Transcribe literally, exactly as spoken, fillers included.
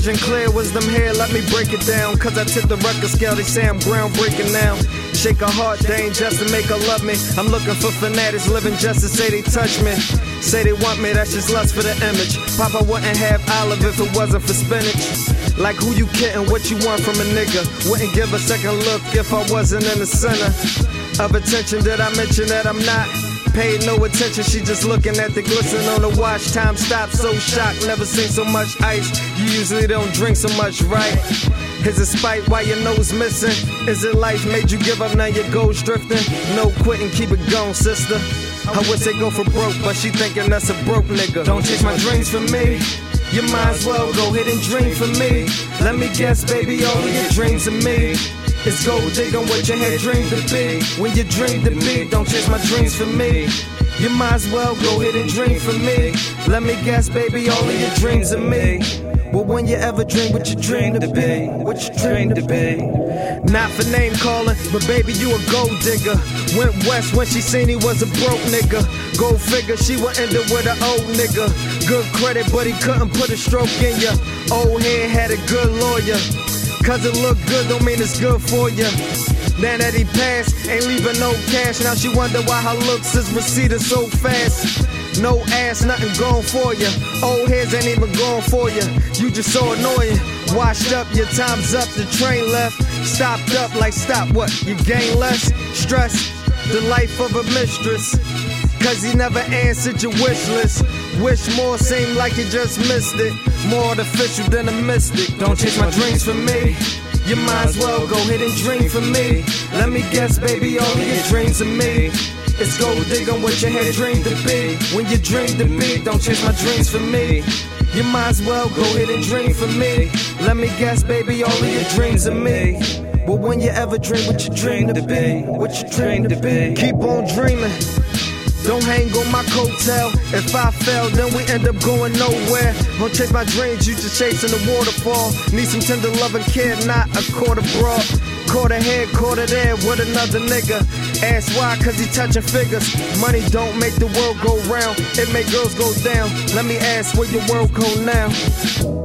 vision clear, wisdom here, let me break it down. Cause I tip the record scale, they say I'm groundbreaking now. Shake her heart, they ain't just to make her love me. I'm looking for fanatics living just to say they touch me. Say they want me, that's just lust for the image. Papa wouldn't have olive if it wasn't for spinach. Like who you kidding, what you want from a nigga? Wouldn't give a second look if I wasn't in the center of attention. Did I mention that I'm not? Paid no attention, she just looking at the glisten on the watch. Time stopped, so shocked, never seen so much ice. You usually don't drink so much, right? Is it spite why your nose missing? Is it life made you give up, now your goals drifting? No quitting, keep it going, sister. I wish they go for broke, but she thinking that's a broke nigga. Don't chase my dreams for me. You might as well go ahead and dream for me. Let me guess, baby, all of your dreams of me. It's gold digging what your head dreamed to be. When you dream to be, don't chase my dreams for me. You might as well go ahead and dream for me. Let me guess, baby, all of your dreams of me. Well, when you ever dream what you dream to be, what you dream to be. Not for name calling, but baby, you a gold digger. Went west when she seen he was a broke nigga. Go figure, she would end up with an old nigga. Good credit, but he couldn't put a stroke in ya. Old head had a good lawyer. Cause it look good don't mean it's good for you. Now that he passed, ain't leaving no cash. Now she wonder why her looks is receding so fast. No ass, nothing going for you. Old heads ain't even going for you. You just so annoying. Washed up, your time's up, the train left. Stopped up like stop what? You gain less stress. The life of a mistress. Cause he never answered your wish list. Wish more, seemed like you just missed it. More artificial than a mystic. Don't chase my dreams for me. You might as well go ahead and dream for me. Let me guess, baby, all of your dreams of me. It's gold digging what your head dreamed to be. When you dream to be, don't chase my dreams for me. You might as well go ahead and dream for me. Let me guess, baby, all of your dreams of me. But when you ever dream what you dream to be, what you dream to be. Keep on dreaming. Don't hang on my coattail. If I fail, then we end up going nowhere. Don't chase my dreams, you just chasing the waterfall. Need some tender loving care, not a quarter broad. Quarter here, quarter there with another nigga. Ask why, cause he touching figures. Money don't make the world go round, it make girls go down. Let me ask where your world go now.